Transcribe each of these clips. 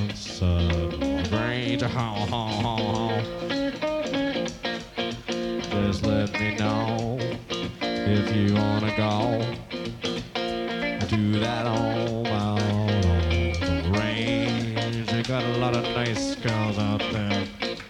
concert. Range, how, just let me know if you wanna go. Do that all out on the range. You got a lot of nice girls out there.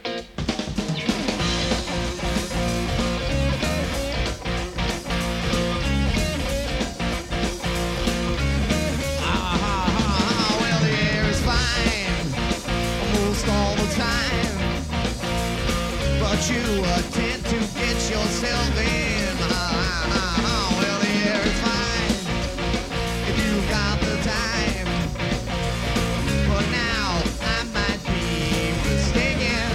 Well, the air is fine almost all the time, but you tend to get yourself in. Well, the air is fine if you got the time, but now I might be mistaken.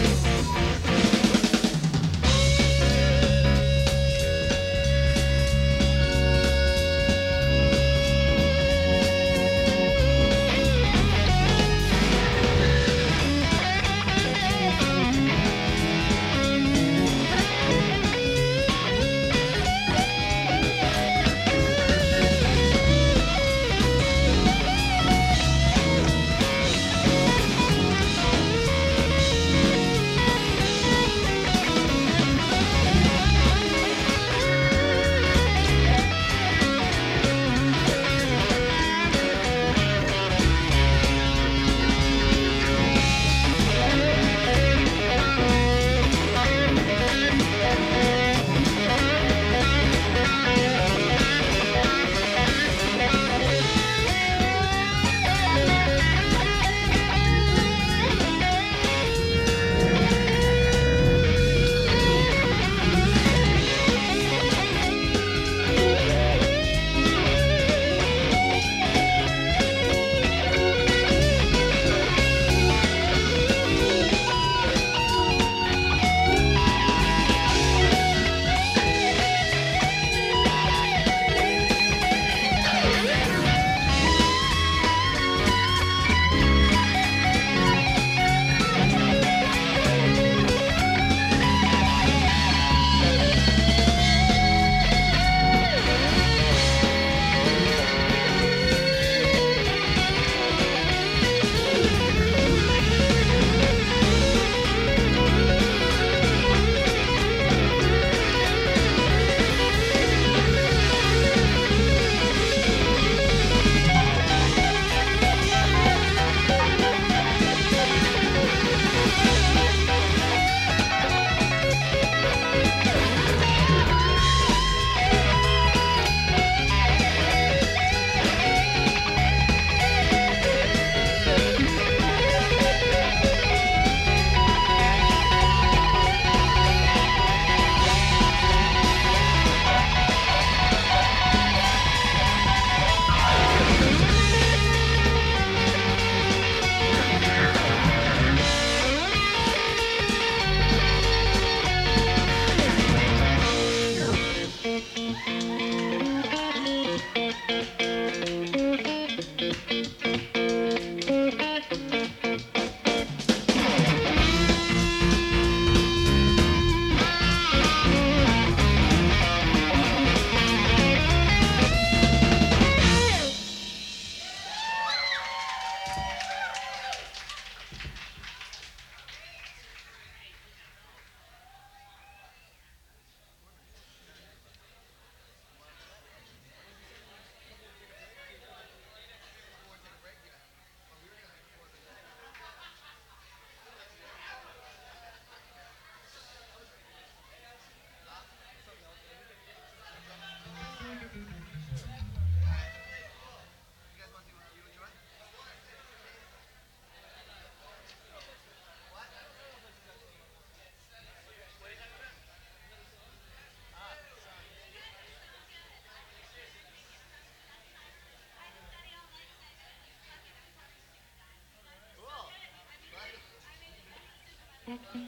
I'm getting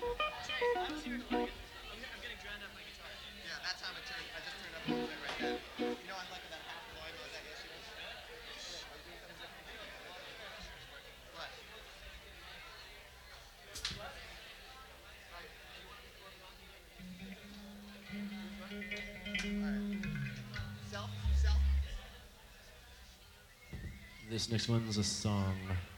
drowned out my guitar. Yeah, that's how I just turned up a little bit right there. You know, I'm like about half the volume of that issue. What? This next one's a song